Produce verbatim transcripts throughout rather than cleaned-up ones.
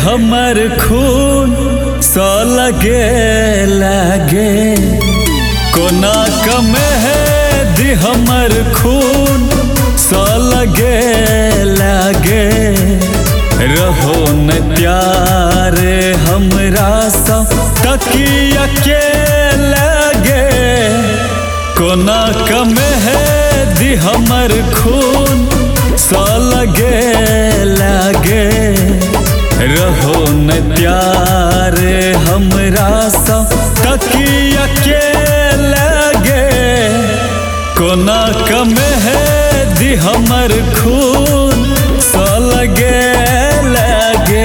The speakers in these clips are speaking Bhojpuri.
हमर खून सा लगे लागे कोना कमे दी हमर खून सा लगे लागे रहो न प्यार हमरा सा तकिया के लागे कोना कमे दी हमर खून सा लगे लागे रहो न प्यार हमरा सा तकिया के लागे कोना कमे दी हमर खून सा लगे लागे।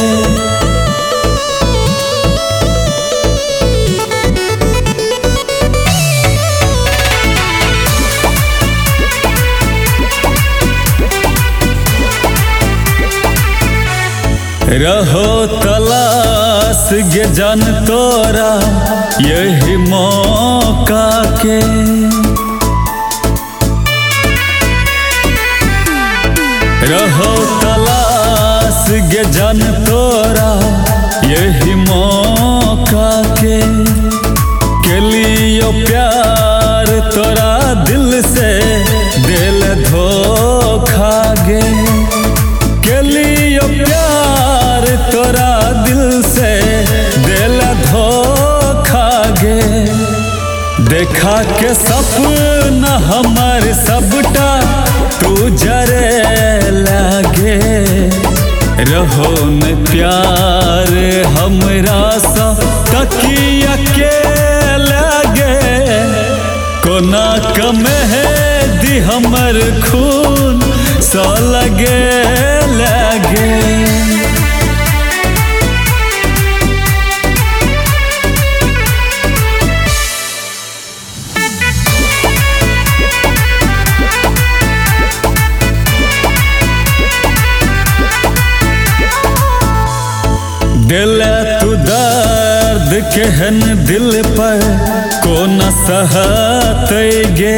रहो तलाश गे जान तोरा यही मौका के रहो तलाश गे जान तोरा यही मौका के के लियो प्यार तोरा दिल से दिल धोखा गे के लियो प्यार तोरा दिल से दिल धोखा गे देखा के सपना हमार सबटा तू जरे लागे रहो न प्यार हमरा सा तकिया के लागे कोना कमे दी हमर खून सा लगे लागे। दिल तू दर्द केहन दिल पर कोन सहत गे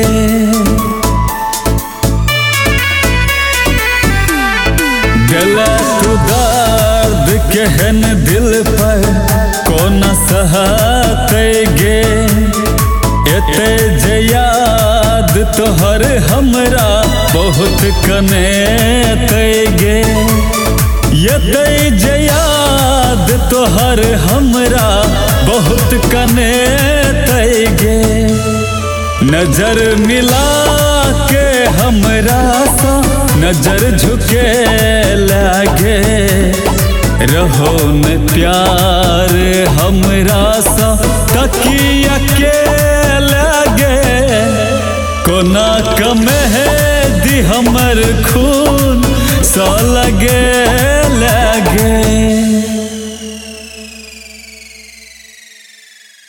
दिल तू दर्द केहन दिल पर कोन सहत गे एते जे याद तोहर हमरा बहुत कने गे एते जे याद तोहर हमरा बहुत कने गे नजर मिला के हमरा सा नजर झुके लागे रहो न प्यार हमरा सा तकिया के लागे कोना कमे दी हमर खून सा लगे लागे।